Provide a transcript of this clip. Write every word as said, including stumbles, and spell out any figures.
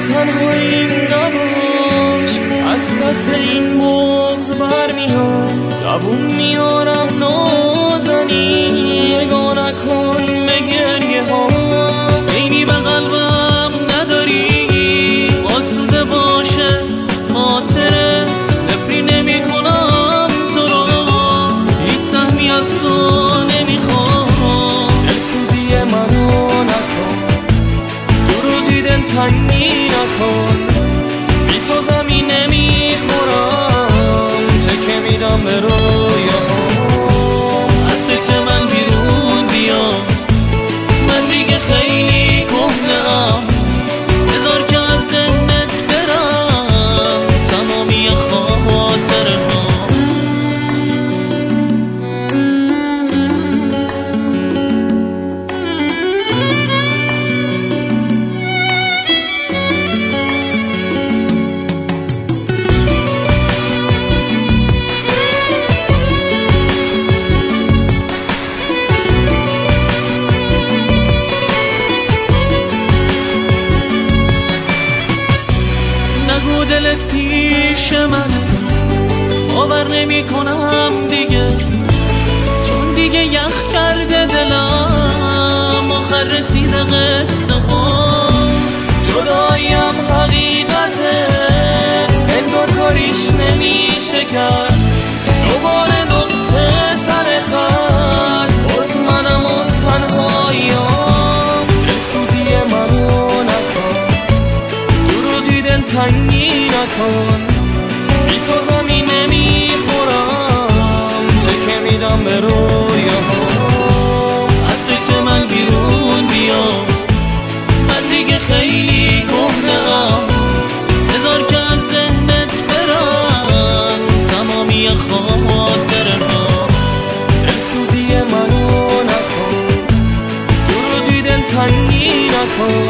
تنهاییم نباش، از پس این بغض برمیاد دووم میارم نازنی، نگاه نکن به گریه ها. اینی به قلبم نداری آسوده باشه خاطرت، نفری نمی کنم تو رو، هیچ سهمی از تو نمیخوام. دلسوزی منو نکن، درودی دلتنگی نکن، بی تو زمین نمیخورم، تکه میدم به رویاها. از فکر من بیرون بیا، من دیگه خیلی کهنه‌ام، بذار که از ذهنت برم تمامی خاطرهام. نگو دلت پیش منه، باور نمی کنم دیگه، چون دیگه یخ کرده دلم، آخر رسیده قصه ها. جداییم حقیقته، انگار کاریش نمیشه کرد، دوباره نقطه سر خط، باز منم و تنهاییم. دلسوزی منو نکن، درودی دلتنگی نکن، بی تو زمین نمیخورم، تکه میدم به رویاها. از فکر من بیرون بیا، من دیگه خیلی کهنه‌ام، بذار که از ذهنت برم تمامی خاطرهام. دلسوزی منو نکن، درودی دلتنگی نکن،